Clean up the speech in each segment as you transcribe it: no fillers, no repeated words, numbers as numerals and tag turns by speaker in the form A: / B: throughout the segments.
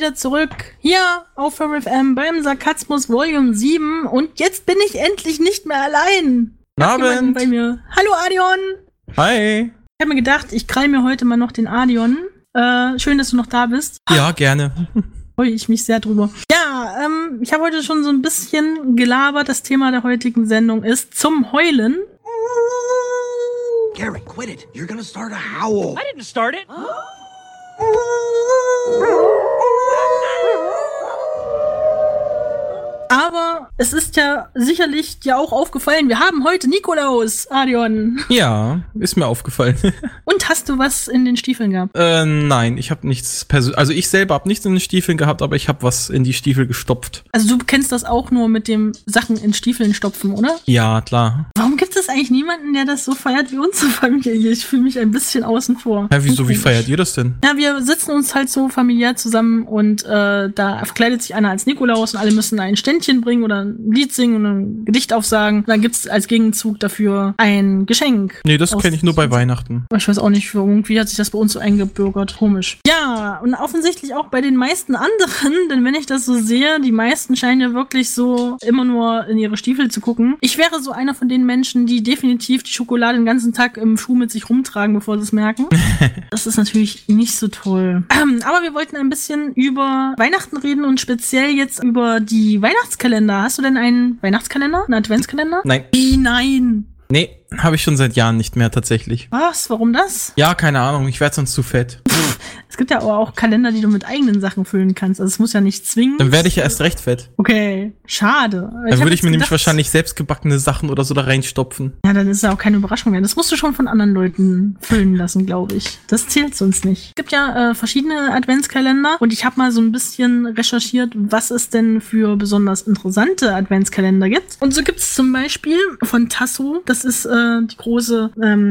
A: wieder zurück hier auf Horror FM beim Sarkasmus Volume 7 und jetzt bin ich endlich nicht mehr allein.
B: Abend.
A: Bei mir. Hallo Adion.
B: Hi.
A: Ich habe mir gedacht, ich krall mir heute mal noch den Adion. Schön, dass du noch da bist.
B: Ja, gerne.
A: Freue ich mich sehr drüber. Ja, ich habe heute schon so ein bisschen gelabert. Das Thema der heutigen Sendung ist zum Heulen.
C: Gary, quit it. You're gonna start a howl.
D: I didn't start it.
A: Aber es ist ja sicherlich dir auch aufgefallen, wir haben heute Nikolaus, Adion.
B: Ja, ist mir aufgefallen.
A: Und hast du was in den Stiefeln gehabt?
B: Nein, ich habe nichts also ich selber habe nichts in den Stiefeln gehabt, aber ich habe was in die Stiefel gestopft.
A: Also du kennst das auch nur mit dem Sachen in Stiefeln stopfen, oder?
B: Ja, klar.
A: Warum gibt es eigentlich niemanden, der das so feiert wie unsere Familie? Ich fühle mich ein bisschen außen vor.
B: Ja, wieso, wie feiert ihr das denn?
A: Ja, wir sitzen uns halt so familiär zusammen und da verkleidet sich einer als Nikolaus und alle müssen ein Ständchen bringen oder ein Lied singen und ein Gedicht aufsagen. Dann gibt's als Gegenzug dafür ein Geschenk.
B: Nee, das kenne ich nur bei Weihnachten.
A: Ich weiß auch nicht, irgendwie hat sich das bei uns so eingebürgert. Komisch. Ja, und offensichtlich auch bei den meisten anderen, denn wenn ich das so sehe, die meisten scheinen ja wirklich so immer nur in ihre Stiefel zu gucken. Ich wäre so einer von den Menschen, die definitiv die Schokolade den ganzen Tag im Schuh mit sich rumtragen, bevor sie es merken. Das ist natürlich nicht so toll. Aber wir wollten ein bisschen über Weihnachten reden und speziell jetzt über die Weihnachtskalender. Hast du denn einen Weihnachtskalender? Einen Adventskalender?
B: Nein.
A: Wie, nein?
B: Nee, habe ich schon seit Jahren nicht mehr tatsächlich.
A: Was? Warum das?
B: Ja, keine Ahnung, ich werde sonst zu fett.
A: Es gibt ja aber auch Kalender, die du mit eigenen Sachen füllen kannst. Also es muss ja nicht zwingen.
B: Dann werde ich ja erst recht fett.
A: Okay, schade.
B: Dann würde ich mir nämlich wahrscheinlich selbstgebackene Sachen oder so da reinstopfen.
A: Ja, dann ist ja auch keine Überraschung mehr. Das musst du schon von anderen Leuten füllen lassen, glaube ich. Das zählt sonst nicht. Es gibt ja verschiedene Adventskalender und ich habe mal so ein bisschen recherchiert, was es denn für besonders interessante Adventskalender gibt. Und so gibt es zum Beispiel von Tasso, das ist die große,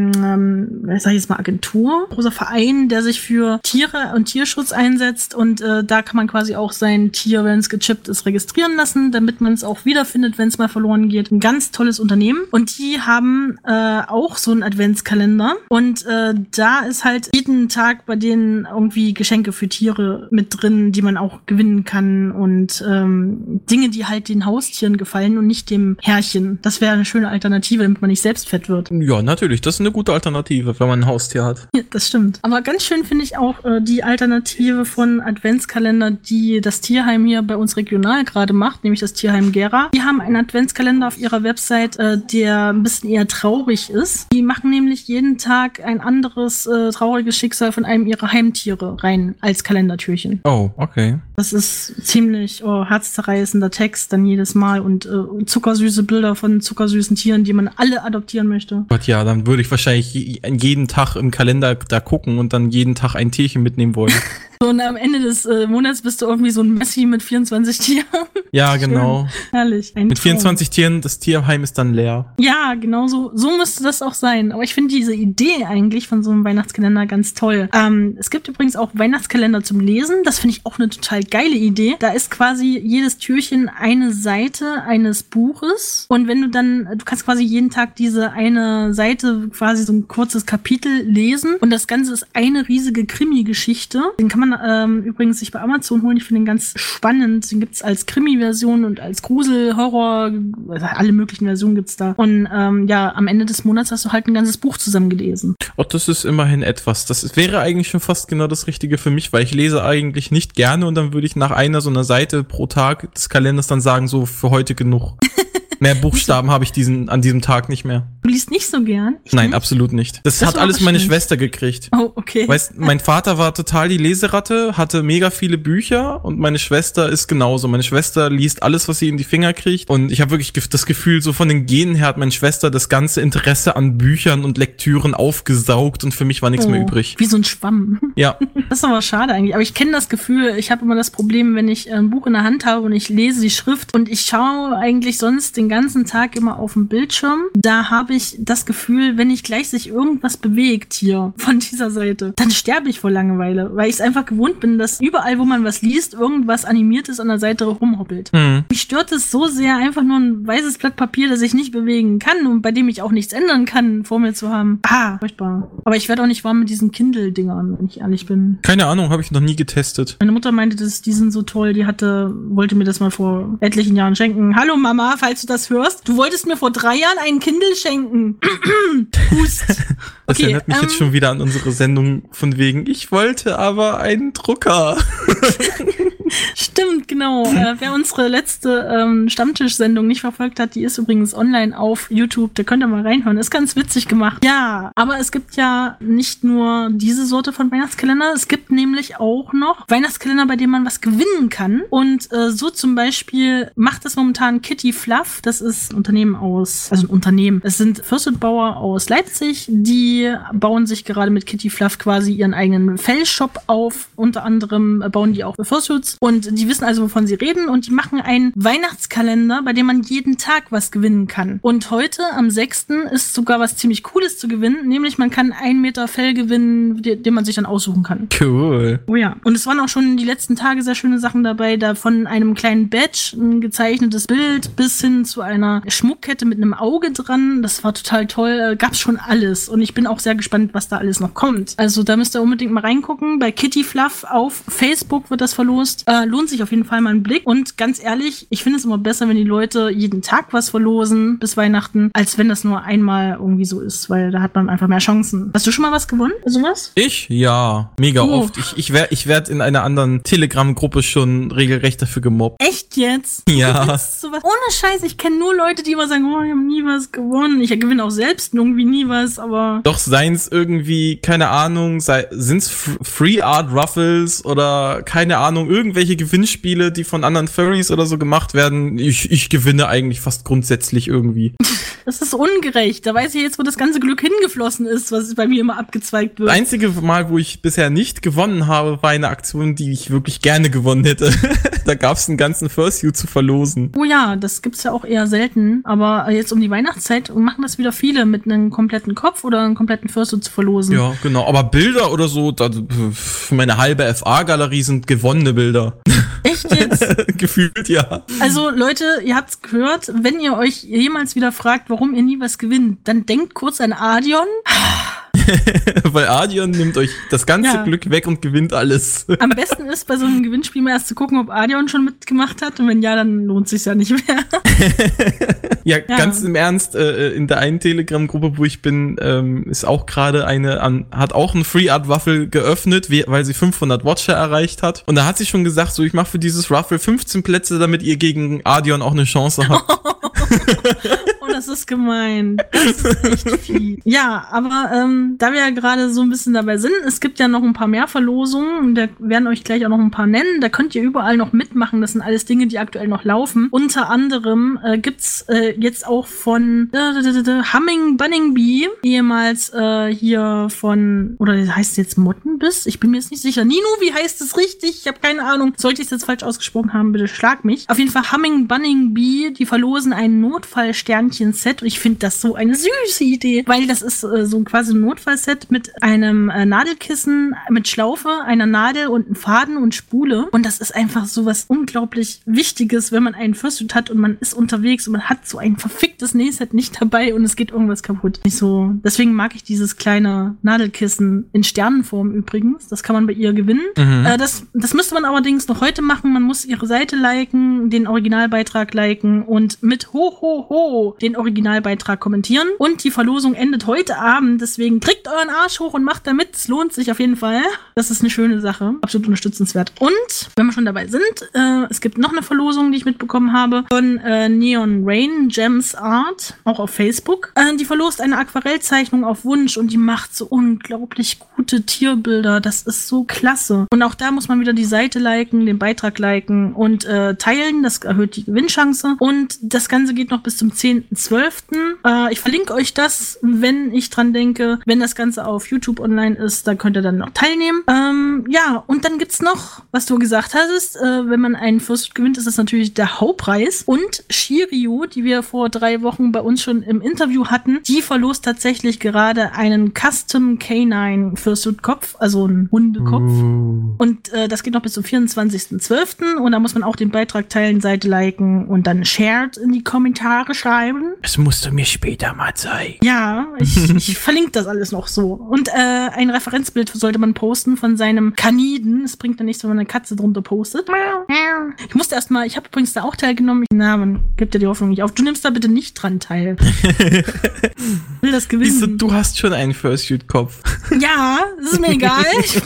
A: sag ich jetzt mal Agentur, großer Verein, der sich für Tiere und Tierschutz einsetzt und da kann man quasi auch sein Tier, wenn es gechippt ist, registrieren lassen, damit man es auch wiederfindet, wenn es mal verloren geht. Ein ganz tolles Unternehmen und die haben auch so einen Adventskalender und da ist halt jeden Tag bei denen irgendwie Geschenke für Tiere mit drin, die man auch gewinnen kann und Dinge, die halt den Haustieren gefallen und nicht dem Herrchen. Das wäre eine schöne Alternative, damit man nicht selbst fett wird.
B: Ja, natürlich, das ist eine gute Alternative, wenn man ein Haustier hat.
A: Ja, das stimmt. Aber ganz schön finde ich auch die Alternative von Adventskalender, die das Tierheim hier bei uns regional gerade macht, nämlich das Tierheim Gera. Die haben einen Adventskalender auf ihrer Website, der ein bisschen eher traurig ist. Die machen nämlich jeden Tag ein anderes trauriges Schicksal von einem ihrer Heimtiere rein als Kalendertürchen.
B: Oh, okay.
A: Das ist ziemlich herzzerreißender Text dann jedes Mal und zuckersüße Bilder von zuckersüßen Tieren, die man alle adoptieren möchte.
B: Gott, ja, dann würde ich wahrscheinlich jeden Tag im Kalender da gucken und dann jeden Tag ein Tierchen mitnehmen wollen.
A: So, und am Ende des Monats bist du irgendwie so ein Messi mit 24 Tieren.
B: Ja, genau.
A: Herrlich.
B: Mit 24 Tieren, das Tierheim ist dann leer.
A: Ja, genau so müsste das auch sein. Aber ich finde diese Idee eigentlich von so einem Weihnachtskalender ganz toll. Es gibt übrigens auch Weihnachtskalender zum Lesen. Das finde ich auch eine total geile Idee. Da ist quasi jedes Türchen eine Seite eines Buches. Und wenn du kannst quasi jeden Tag diese eine Seite, quasi so ein kurzes Kapitel lesen. Und das Ganze ist eine riesige Krimi-Geschichte. Den kann man übrigens sich bei Amazon holen. Ich finde den ganz spannend. Den gibt's als Krimi-Version und als Grusel, Horror, also alle möglichen Versionen gibt's da. Und ja, am Ende des Monats hast du halt ein ganzes Buch zusammengelesen.
B: Oh, das ist immerhin etwas. Das wäre eigentlich schon fast genau das Richtige für mich, weil ich lese eigentlich nicht gerne und dann würde ich nach einer so einer Seite pro Tag des Kalenders dann sagen, so für heute genug. Mehr Buchstaben habe ich an diesem Tag nicht mehr.
A: Du liest nicht so gern?
B: Nein, absolut nicht. Das hat alles meine Schwester gekriegt.
A: Oh, okay.
B: Weißt, mein Vater war total die Leseratte, hatte mega viele Bücher und meine Schwester ist genauso. Meine Schwester liest alles, was sie in die Finger kriegt und ich habe wirklich das Gefühl, so von den Genen her hat meine Schwester das ganze Interesse an Büchern und Lektüren aufgesaugt und für mich war nichts mehr übrig.
A: Wie so ein Schwamm.
B: Ja.
A: Das ist aber schade eigentlich. Aber ich kenne das Gefühl, ich habe immer das Problem, wenn ich ein Buch in der Hand habe und ich lese die Schrift und ich schaue eigentlich sonst den ganzen Tag immer auf dem Bildschirm. Da habe habe ich das Gefühl, wenn nicht gleich sich irgendwas bewegt hier von dieser Seite, dann sterbe ich vor Langeweile, weil ich es einfach gewohnt bin, dass überall, wo man was liest, irgendwas Animiertes an der Seite rumhoppelt. Mich stört es so sehr, einfach nur ein weißes Blatt Papier, das ich nicht bewegen kann und bei dem ich auch nichts ändern kann, vor mir zu haben. Furchtbar. Aber ich werde auch nicht warm mit diesen Kindle-Dingern, wenn ich ehrlich bin.
B: Keine Ahnung, habe ich noch nie getestet.
A: Meine Mutter meinte, die sind so toll, wollte mir das mal vor etlichen Jahren schenken. Hallo Mama, falls du das hörst. Du wolltest mir vor 3 Jahren einen Kindle schenken. Hust.
B: Das erinnert mich jetzt schon wieder an unsere Sendung von wegen, ich wollte aber einen Drucker.
A: Stimmt, genau. Wer unsere letzte Stammtisch-Sendung nicht verfolgt hat, die ist übrigens online auf YouTube. Da könnt ihr mal reinhören. Ist ganz witzig gemacht. Ja, aber es gibt ja nicht nur diese Sorte von Weihnachtskalender. Es gibt nämlich auch noch Weihnachtskalender, bei denen man was gewinnen kann. Und so zum Beispiel macht das momentan Kitty Fluff. Das ist ein Unternehmen. Es sind Fursuit-Bauer aus Leipzig. Die bauen sich gerade mit Kitty Fluff quasi ihren eigenen Fellshop auf. Unter anderem bauen die auch Fursuits. Und die wissen also, wovon sie reden. Und die machen einen Weihnachtskalender, bei dem man jeden Tag was gewinnen kann. Und heute, am 6. ist sogar was ziemlich Cooles zu gewinnen. Nämlich, man kann 1 Meter Fell gewinnen, den man sich dann aussuchen kann.
B: Cool.
A: Oh ja. Und es waren auch schon die letzten Tage sehr schöne Sachen dabei. Da von einem kleinen Badge, ein gezeichnetes Bild, bis hin zu einer Schmuckkette mit einem Auge dran. Das war total toll. Gab's schon alles. Und ich bin auch sehr gespannt, was da alles noch kommt. Also da müsst ihr unbedingt mal reingucken. Bei Kitty Fluff auf Facebook wird das verlost. Lohnt sich auf jeden Fall mal ein Blick. Und ganz ehrlich, ich finde es immer besser, wenn die Leute jeden Tag was verlosen bis Weihnachten, als wenn das nur einmal irgendwie so ist, weil da hat man einfach mehr Chancen. Hast du schon mal was gewonnen? Sowas?
B: Ich? Ja, mega oft. Ich werd in einer anderen Telegram-Gruppe schon regelrecht dafür gemobbt.
A: Echt jetzt?
B: Ja.
A: Sowas? Ohne Scheiß, ich kenne nur Leute, die immer sagen, oh, ich habe nie was gewonnen. Ich gewinne auch selbst irgendwie nie was, aber...
B: Doch seien's irgendwie, keine Ahnung, sind's Free Art Ruffles oder keine Ahnung, irgendwelche Gewinnspiele, die von anderen Furries oder so gemacht werden. Ich gewinne eigentlich fast grundsätzlich irgendwie.
A: Das ist ungerecht. Da weiß ich jetzt, wo das ganze Glück hingeflossen ist, was bei mir immer abgezweigt wird.
B: Das einzige Mal, wo ich bisher nicht gewonnen habe, war eine Aktion, die ich wirklich gerne gewonnen hätte. Da gab's einen ganzen Fursuit zu verlosen.
A: Oh ja, das gibt's ja auch eher selten. Aber jetzt um die Weihnachtszeit machen das wieder viele, mit einem kompletten Kopf oder einem kompletten Fursuit zu verlosen.
B: Ja, genau. Aber Bilder oder so, meine halbe FA-Galerie sind gewonnene Bilder.
A: Echt jetzt?
B: Gefühlt, ja.
A: Also Leute, ihr habt's gehört, wenn ihr euch jemals wieder fragt, warum ihr nie was gewinnt, dann denkt kurz an Adion.
B: Weil Adion nimmt euch das ganze Glück weg und gewinnt alles.
A: Am besten ist, bei so einem Gewinnspiel mal erst zu gucken, ob Adion schon mitgemacht hat. Und wenn ja, dann lohnt es sich ja nicht mehr.
B: Ja, ganz im Ernst, in der einen Telegram-Gruppe, wo ich bin, ist auch gerade hat auch ein Free Art Ruffle geöffnet, weil sie 500 Watcher erreicht hat. Und da hat sie schon gesagt, so, ich mache für dieses Ruffle 15 Plätze, damit ihr gegen Adion auch eine Chance habt.
A: Oh, das ist gemein. Das ist echt viel. Ja, aber da wir ja gerade so ein bisschen dabei sind, es gibt ja noch ein paar mehr Verlosungen. Da werden euch gleich auch noch ein paar nennen. Da könnt ihr überall noch mitmachen. Das sind alles Dinge, die aktuell noch laufen. Unter anderem gibt's jetzt auch von Humming Bunning Bee, ehemals hier von, oder heißt es jetzt Mottenbiss? Ich bin mir jetzt nicht sicher. Nino, wie heißt es richtig? Ich habe keine Ahnung. Sollte ich es jetzt falsch ausgesprochen haben, bitte schlag mich. Auf jeden Fall Humming Bunning Bee, die verlosen ein Notfallsternchen-Set. Und ich finde das so eine süße Idee, weil das ist so quasi ein Notfallset mit einem Nadelkissen, mit Schlaufe, einer Nadel und einem Faden und Spule. Und das ist einfach so was unglaublich Wichtiges, wenn man einen Fursuit hat und man ist unterwegs und man hat so ein verficktes Nähset nicht dabei und es geht irgendwas kaputt. Nicht so. Deswegen mag ich dieses kleine Nadelkissen in Sternenform übrigens. Das kann man bei ihr gewinnen.
B: Mhm.
A: Das müsste man allerdings noch heute machen. Man muss ihre Seite liken, den Originalbeitrag liken und mit Ho, Ho, Ho den Originalbeitrag kommentieren. Und die Verlosung endet heute Abend. Deswegen kriegt euren Arsch hoch und macht damit. Es lohnt sich auf jeden Fall. Das ist eine schöne Sache. Absolut unterstützenswert. Und, wenn wir schon dabei sind, es gibt noch eine Verlosung, die ich mitbekommen habe, von Neon Rain Gems Art, auch auf Facebook. Die verlost eine Aquarellzeichnung auf Wunsch und die macht so unglaublich gute Tierbilder. Das ist so klasse. Und auch da muss man wieder die Seite liken, den Beitrag liken und teilen. Das erhöht die Gewinnchance. Und das Ganze geht noch bis zum 10. 23.12. Ich verlinke euch das, wenn ich dran denke. Wenn das Ganze auf YouTube online ist, dann könnt ihr dann noch teilnehmen. Ja, und dann gibt's noch, was du gesagt hattest, wenn man einen Fursuit gewinnt, ist das natürlich der Hauptpreis. Und Shiryu, die wir vor 3 Wochen bei uns schon im Interview hatten, die verlost tatsächlich gerade einen Custom Canine Fursuit-Kopf, also einen Hundekopf. Und das geht noch bis zum 24.12. Und da muss man auch den Beitrag teilen, Seite liken und dann shared in die Kommentare schreiben.
B: Das musst du mir später mal zeigen.
A: Ja, ich verlinke das alles noch so. Und ein Referenzbild sollte man posten von seinem Kaniden. Es bringt dann nichts, wenn man eine Katze drunter postet. Ich musste erstmal, ich habe übrigens da auch teilgenommen. Na, man gibt ja die Hoffnung nicht auf. Du nimmst da bitte nicht dran teil. Ich will das gewinnen.
B: Wieso, du hast schon einen Fursuit-Kopf.
A: Ja, das ist mir egal.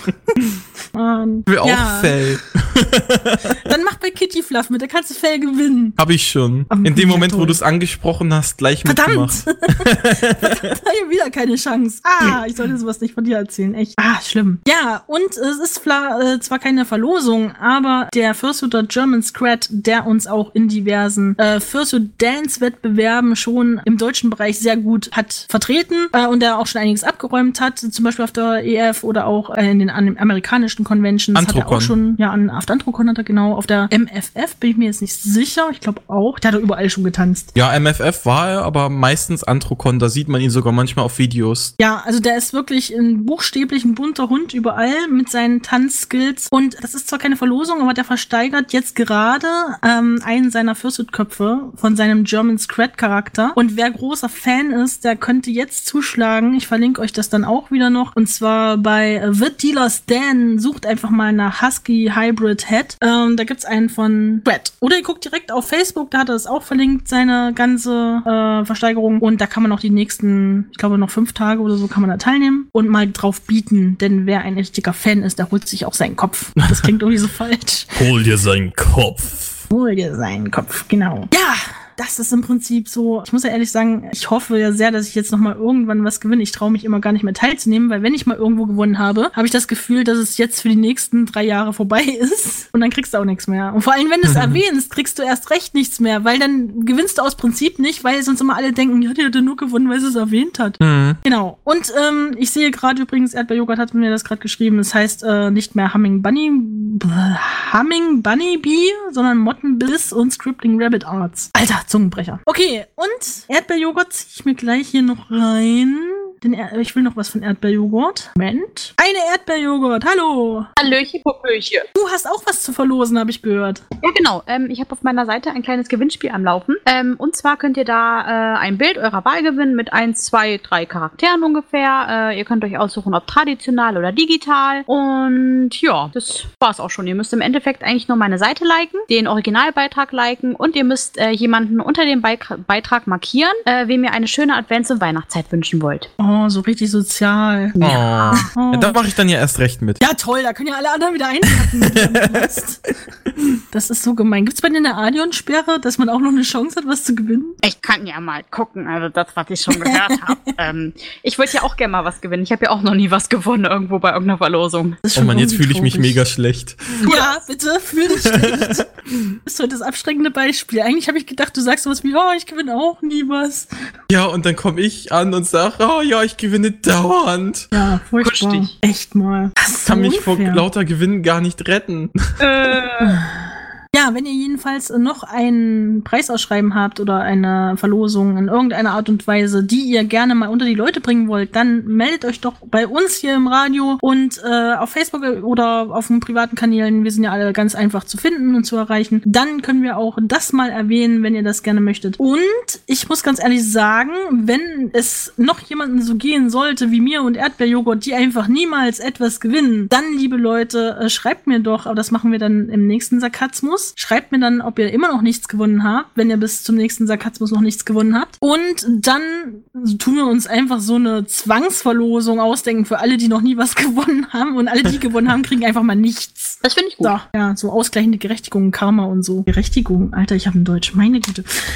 B: Ich will auch Fell.
A: Dann mach bei Kitty Fluff mit, da kannst du Fell gewinnen.
B: Hab ich schon. In dem Moment, wo du es angesprochen hast, gleich mitgemacht.
A: Verdammt, hier wieder keine Chance. Ich sollte sowas nicht von dir erzählen, echt. Schlimm. Ja, und es ist zwar keine Verlosung, aber der Fursuiter German Scrat, der uns auch in diversen Fursuit-Dance-Wettbewerben schon im deutschen Bereich sehr gut hat vertreten und der auch schon einiges abgeräumt hat, zum Beispiel auf der EF oder auch in den amerikanischen Conventions.
B: Antrocon.
A: Hat er auch schon, auf der Antrocon hat er genau, auf der MFF bin ich mir jetzt nicht sicher, ich glaube auch, der hat er überall schon getanzt.
B: Ja, MFF war er, aber meistens Antrocon, da sieht man ihn sogar manchmal auf Videos.
A: Ja, also der ist wirklich buchstäblich ein bunter Hund überall mit seinen Tanzskills und das ist zwar keine Verlosung, aber der versteigert jetzt gerade einen seiner Fursuit-Köpfe von seinem German Scrat-Charakter und wer großer Fan ist, der könnte jetzt zuschlagen. Ich verlinke euch das dann auch wieder noch und zwar bei The Dealer Stan, sucht einfach mal nach Husky Hybrid Head. Da gibt's einen von Scrat. Oder ihr guckt direkt auf Facebook, da hat er es auch verlinkt, seine ganze Versteigerung und da kann man auch die nächsten, ich glaube noch 5 Tage oder so kann man da teilnehmen und mal drauf bieten, denn wer ein richtiger Fan ist, der holt sich auch seinen Kopf. Das klingt irgendwie so falsch.
B: Hol dir seinen Kopf.
A: Hol dir seinen Kopf, genau. Ja, das ist im Prinzip so, ich muss ja ehrlich sagen, ich hoffe ja sehr, dass ich jetzt noch mal irgendwann was gewinne. Ich traue mich immer gar nicht mehr teilzunehmen, weil wenn ich mal irgendwo gewonnen habe, habe ich das Gefühl, dass es jetzt für die nächsten 3 Jahre vorbei ist und dann kriegst du auch nichts mehr. Und vor allem, wenn du es erwähnst, kriegst du erst recht nichts mehr, weil dann gewinnst du aus Prinzip nicht, weil sonst immer alle denken, ja, die hat ja nur gewonnen, weil sie es erwähnt hat. Genau. Und ich sehe gerade übrigens, Erdbeerjoghurt hat mir das gerade geschrieben, das heißt nicht mehr Humming Bunny Bee, sondern Mottenbiss und Scribbling Rabbit Arts. Alter, Zungenbrecher. Okay, und Erdbeerjoghurt ziehe ich mir gleich hier noch rein. Denn ich will noch was von Erdbeerjoghurt. Moment. Eine Erdbeerjoghurt, hallo.
D: Hallöchen, Popöchen.
A: Du hast auch was zu verlosen, habe ich gehört.
D: Ja, genau. Ich habe auf meiner Seite ein kleines Gewinnspiel am Laufen. Und zwar könnt ihr da ein Bild eurer Wahl gewinnen mit 1, 2, 3 Charakteren ungefähr. Ihr könnt euch aussuchen, ob traditional oder digital. Und ja, das war's auch schon. Ihr müsst im Endeffekt eigentlich nur meine Seite liken, den Originalbeitrag liken und ihr müsst jemanden unter dem Beitrag markieren, wem ihr eine schöne Advents- und Weihnachtszeit wünschen wollt.
A: Oh, so richtig sozial.
B: Ja. Da mache ich dann ja erst recht mit.
A: Ja, toll, da können ja alle anderen wieder einpacken. Das ist so gemein. Gibt's bei dir eine Adion-Sperre, dass man auch noch eine Chance hat, was zu gewinnen?
D: Ich kann ja mal gucken, also das, was ich schon gehört habe. Ich wollte ja auch gerne mal was gewinnen. Ich habe ja auch noch nie was gewonnen irgendwo bei irgendeiner Verlosung.
B: Oh Mann, jetzt fühle ich mich mega schlecht.
A: Ja, bitte, fühl dich schlecht. Das ist heute das abschreckende Beispiel. Eigentlich habe ich gedacht, du sagst sowas wie, oh, ich gewinne auch nie was.
B: Ja, und dann komme ich an und sage, oh ja, ich gewinne dauernd.
A: Ja, furchtbar. Echt mal.
B: Das kann mich vor lauter Gewinnen gar nicht retten.
A: Ja, wenn ihr jedenfalls noch ein Preisausschreiben habt oder eine Verlosung in irgendeiner Art und Weise, die ihr gerne mal unter die Leute bringen wollt, dann meldet euch doch bei uns hier im Radio und auf Facebook oder auf den privaten Kanälen. Wir sind ja alle ganz einfach zu finden und zu erreichen. Dann können wir auch das mal erwähnen, wenn ihr das gerne möchtet. Und ich muss ganz ehrlich sagen, wenn es noch jemanden so gehen sollte wie mir und Erdbeerjoghurt, die einfach niemals etwas gewinnen, dann, liebe Leute, schreibt mir doch, aber das machen wir dann im nächsten Sarkasmus. Schreibt mir dann, ob ihr immer noch nichts gewonnen habt, wenn ihr bis zum nächsten Sarkasmus noch nichts gewonnen habt. Und dann tun wir uns einfach so eine Zwangsverlosung ausdenken für alle, die noch nie was gewonnen haben. Und alle, die gewonnen haben, kriegen einfach mal nichts.
D: Das finde ich gut.
A: So, ja, so ausgleichende Gerechtigung, Karma und so. Gerechtigung, Alter, ich habe ein Deutsch, meine Güte.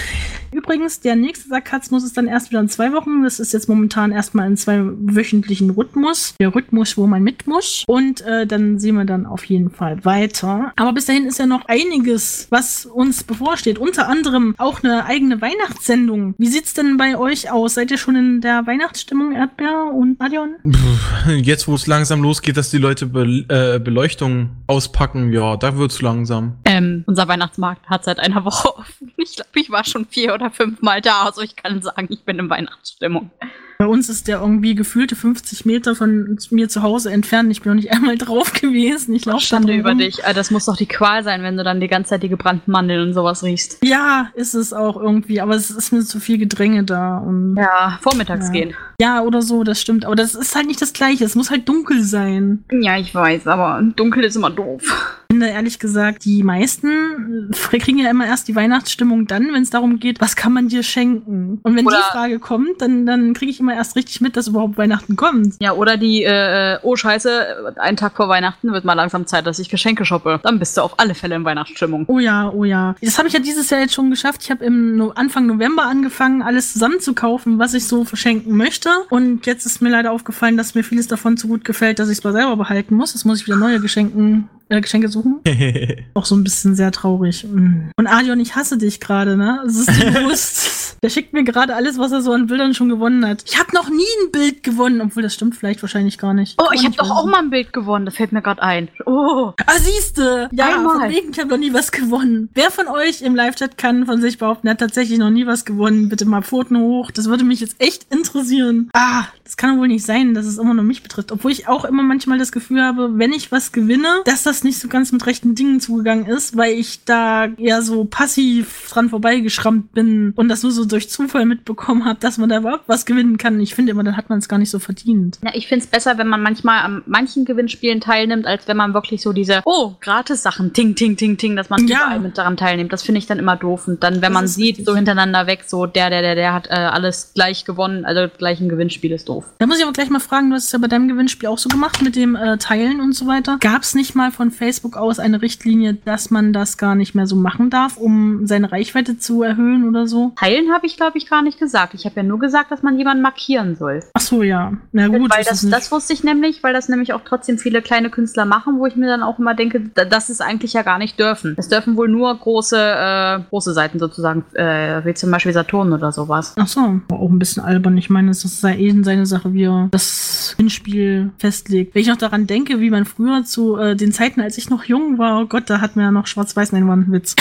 A: Übrigens, der nächste Sarkasmus ist dann erst wieder in 2 Wochen. Das ist jetzt momentan erstmal in 2-wöchentlichen Rhythmus. Der Rhythmus, wo man mit muss. Und dann sehen wir dann auf jeden Fall weiter. Aber bis dahin ist ja noch einiges, was uns bevorsteht. Unter anderem auch eine eigene Weihnachtssendung. Wie sieht's denn bei euch aus? Seid ihr schon in der Weihnachtsstimmung, Erdbeer und Adion?
B: Jetzt, wo es langsam losgeht, dass die Leute Beleuchtung auspacken, ja, da wird's langsam.
D: Unser Weihnachtsmarkt hat seit einer Woche offen. Ich glaube, ich war schon 4 oder 5 Mal da. Also ich kann sagen, ich bin in Weihnachtsstimmung.
A: Bei uns ist der irgendwie gefühlte 50 Meter von mir zu Hause entfernt. Ich bin noch nicht einmal drauf gewesen. Ich laufe
D: Schande über dich. Das muss doch die Qual sein, wenn du dann die ganze Zeit die gebrannten Mandeln und sowas riechst.
A: Ja, ist es auch irgendwie. Aber es ist mir zu viel Gedränge da. Und
D: ja, vormittags gehen.
A: Ja, oder so, das stimmt. Aber das ist halt nicht das Gleiche. Es muss halt dunkel sein.
D: Ja, ich weiß, aber dunkel ist immer doof.
A: Ich finde ehrlich gesagt, die meisten kriegen ja immer erst die Weihnachtsstimmung dann, wenn es darum geht, was kann man dir schenken? Und wenn die Frage kommt, dann kriege ich immer erst richtig mit, dass überhaupt Weihnachten kommt.
D: Ja, oder die, oh Scheiße, einen Tag vor Weihnachten wird mal langsam Zeit, dass ich Geschenke shoppe. Dann bist du auf alle Fälle in Weihnachtsstimmung.
A: Oh ja, oh ja. Das habe ich ja dieses Jahr jetzt schon geschafft. Ich habe im Anfang November angefangen, alles zusammenzukaufen, was ich so verschenken möchte. Und jetzt ist mir leider aufgefallen, dass mir vieles davon zu gut gefällt, dass ich es mal selber behalten muss. Jetzt muss ich wieder neue Geschenke suchen. Auch so ein bisschen sehr traurig. Und Adion, ich hasse dich gerade, ne? Das ist dir bewusst. Der schickt mir gerade alles, was er so an Bildern schon gewonnen hat. Ich habe noch nie ein Bild gewonnen, obwohl das stimmt vielleicht wahrscheinlich gar nicht.
D: Oh, ich habe doch auch mal ein Bild gewonnen. Das fällt mir gerade ein. Oh.
A: Ah, siehste. Ja, von wegen, ich habe noch nie was gewonnen. Wer von euch im Live-Chat kann von sich behaupten, er hat tatsächlich noch nie was gewonnen? Bitte mal Pfoten hoch. Das würde mich jetzt echt interessieren. Das kann wohl nicht sein, dass es immer nur mich betrifft. Obwohl ich auch immer manchmal das Gefühl habe, wenn ich was gewinne, dass das nicht so ganz mit rechten Dingen zugegangen ist, weil ich da eher so passiv dran vorbeigeschrammt bin und das nur so durch Zufall mitbekommen habe, dass man da überhaupt was gewinnen kann. Ich finde immer, dann hat man es gar nicht so verdient.
D: Ja, ich finde es besser, wenn man manchmal an manchen Gewinnspielen teilnimmt, als wenn man wirklich so diese, Gratis-Sachen, ting, ting, ting, ting, dass man überall mit daran teilnimmt. Das finde ich dann immer doof. Und dann, wenn man sieht, richtig, so hintereinander weg, so der hat alles gleich gewonnen, also gleich ein Gewinnspiel ist doof.
A: Da muss ich aber gleich mal fragen, du hast es ja bei deinem Gewinnspiel auch so gemacht mit dem Teilen und so weiter. Gab es nicht mal von Facebook aus eine Richtlinie, dass man das gar nicht mehr so machen darf, um seine Reichweite zu erhöhen oder so?
D: Teilen habe ich, glaube ich, gar nicht gesagt. Ich habe ja nur gesagt, dass man jemanden markieren soll.
A: Ach so, ja. Na gut.
D: Weil das wusste ich nämlich, weil das nämlich auch trotzdem viele kleine Künstler machen, wo ich mir dann auch immer denke, das ist eigentlich ja gar nicht dürfen. Es dürfen wohl nur große Seiten sozusagen, wie zum Beispiel Saturn oder sowas.
A: Ach so. Auch ein bisschen albern. Ich meine, es ist seine Sache, wie er das Gewinnspiel festlegt. Wenn ich noch daran denke, wie man früher zu den Zeiten, als ich noch jung war, oh Gott, da hatten wir ja noch Schwarz-Weiß, nein, war ein Witz.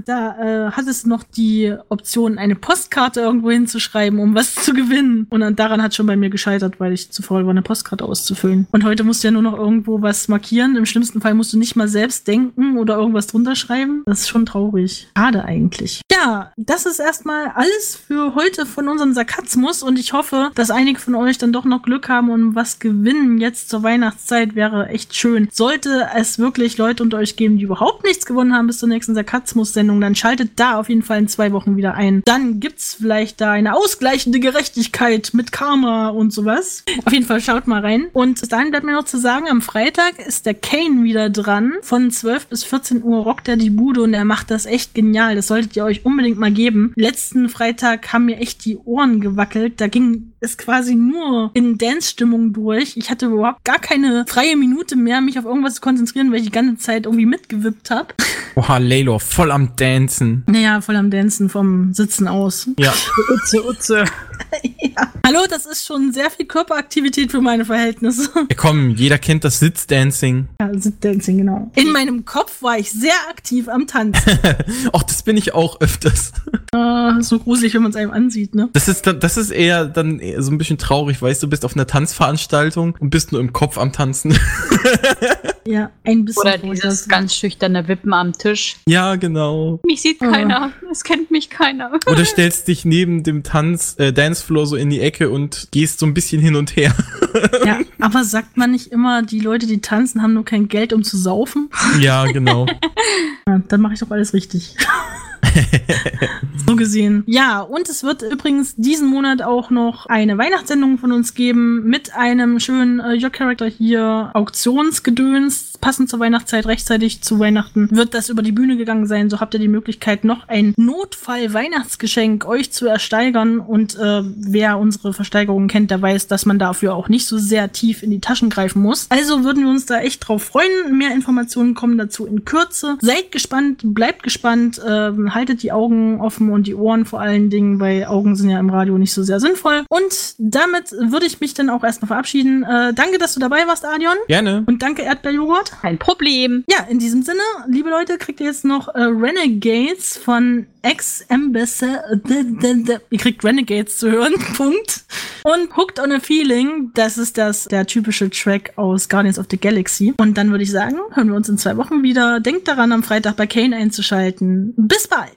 A: Da hat es noch die Option, eine Postkarte irgendwo hinzuschreiben, um was zu gewinnen. Und dann daran hat schon bei mir gescheitert, weil ich zu faul war, eine Postkarte auszufüllen. Und heute musst du ja nur noch irgendwo was markieren. Im schlimmsten Fall musst du nicht mal selbst denken oder irgendwas drunter schreiben. Das ist schon traurig. Schade eigentlich. Ja, das ist erstmal alles für heute von unserem Sarkasmus und ich hoffe, dass einige von euch dann doch noch Glück haben und was gewinnen jetzt zur Weihnachtszeit. Wäre echt schön. Sollte es wirklich Leute unter euch geben, die überhaupt nichts gewonnen haben bis zur nächsten Sarkasmus-Sendung, dann schaltet da auf jeden Fall in 2 Wochen wieder ein. Dann gibt's vielleicht da eine ausgleichende Gerechtigkeit mit Karma und sowas. Auf jeden Fall schaut mal rein. Und bis dahin bleibt mir noch zu sagen, am Freitag ist der Kane wieder dran. Von 12 bis 14 Uhr rockt er die Bude und er macht das echt genial. Das solltet ihr euch unbedingt mal geben. Letzten Freitag haben mir echt die Ohren gewackelt. Da ging es quasi nur in Dance-Stimmung durch. Ich hatte überhaupt gar keine freie Minute mehr, mich auf irgendwas zu konzentrieren, weil ich die ganze Zeit irgendwie mitgewippt habe.
B: Oha, Leylor, voll am Dancen.
A: Naja, voll am Dancen vom Sitzen aus.
B: Ja.
D: Utze.
A: Ja. Hallo, das ist schon sehr viel Körperaktivität für meine Verhältnisse.
B: Ja, komm, jeder kennt das Sitzdancing.
A: Ja, Sitzdancing, genau. In meinem Kopf war ich sehr aktiv am Tanzen.
B: Och, das bin ich auch öfters.
A: So gruselig, wenn man es einem ansieht, ne?
B: Das ist eher dann so ein bisschen traurig, weißt du, bist auf einer Tanzveranstaltung und bist nur im Kopf am Tanzen.
A: Ja, ein bisschen.
D: Oder dieses ganz schüchterne Wippen am Tisch.
B: Ja, genau.
D: Mich sieht keiner. Es kennt mich keiner.
B: Oder stellst dich neben dem Dancefloor so in die Ecke und gehst so ein bisschen hin und her.
A: Ja, aber sagt man nicht immer, die Leute, die tanzen, haben nur kein Geld, um zu saufen?
B: Ja, genau.
A: Ja, dann mache ich doch alles richtig. So gesehen. Ja, und es wird übrigens diesen Monat auch noch eine Weihnachtssendung von uns geben mit einem schönen Your Character hier Auktionsgedöns. Passend zur Weihnachtszeit, rechtzeitig zu Weihnachten wird das über die Bühne gegangen sein. So habt ihr die Möglichkeit, noch ein Notfall-Weihnachtsgeschenk euch zu ersteigern. Und wer unsere Versteigerungen kennt, der weiß, dass man dafür auch nicht so sehr tief in die Taschen greifen muss. Also würden wir uns da echt drauf freuen. Mehr Informationen kommen dazu in Kürze. Seid gespannt, bleibt gespannt, haltet die Augen offen und die Ohren vor allen Dingen, weil Augen sind ja im Radio nicht so sehr sinnvoll. Und damit würde ich mich dann auch erstmal verabschieden. Danke, dass du dabei warst, Adion.
B: Gerne.
A: Und danke, Erdbeerjoghurt.
D: Kein Problem.
A: Ja, in diesem Sinne, liebe Leute, kriegt ihr jetzt noch Renegades von Ex-Ambassador. Ihr kriegt Renegades zu hören. Punkt. Und Hooked on a Feeling, das ist der typische Track aus Guardians of the Galaxy. Und dann würde ich sagen, hören wir uns in 2 Wochen wieder. Denkt daran, am Freitag bei Kane einzuschalten. Bis bald!